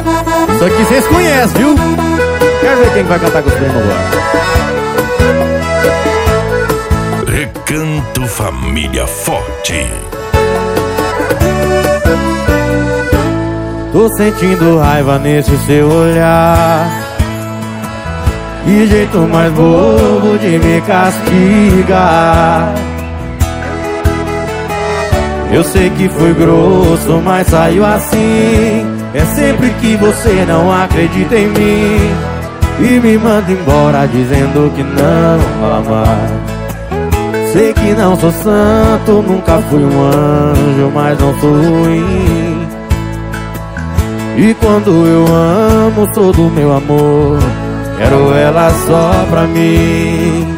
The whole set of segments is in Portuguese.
Isso aqui vocês conhecem, viu? Quero ver quem vai cantar com os prêmios agora. Recanto Família Forte. Tô sentindo raiva nesse seu olhar, que jeito mais bobo de me castigar. Eu sei que fui grosso, mas saiu assim. É sempre que você não acredita em mim e me manda embora dizendo que não ama. Sei que não sou santo, nunca fui um anjo, mas não sou ruim. E quando eu amo, sou do meu amor, quero ela só pra mim.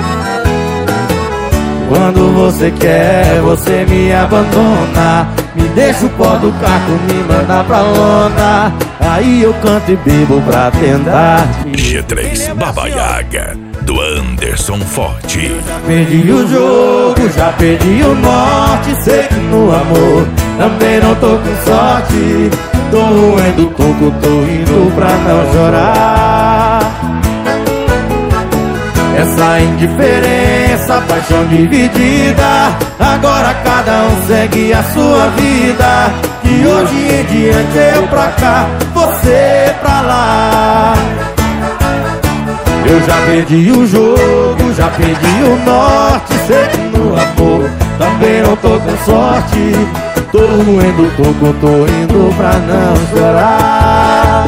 Quando você quer, você me abandona, me deixa o pó do caco, me manda pra lona. Aí eu canto e bebo pra tentar. G3 Baba Yaga, do Anderson Forte. Perdi o jogo, já perdi o norte. Sei que no amor também não tô com sorte. Tô roendo coco, tô indo pra não chorar. Essa indiferença, paixão dividida, agora cada um segue a sua vida. De hoje em diante eu pra cá, você pra lá. Eu já perdi o jogo, já perdi o norte. Sei que no amor também não tô com sorte. Tô roendo coco, tô indo pra não chorar.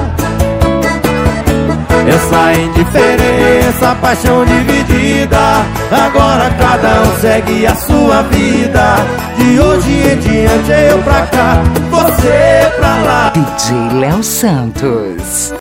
Essa indiferença, paixão dividida, agora cada um segue a sua vida. De hoje em diante eu pra cá, você pra lá. DJ Léo Santos.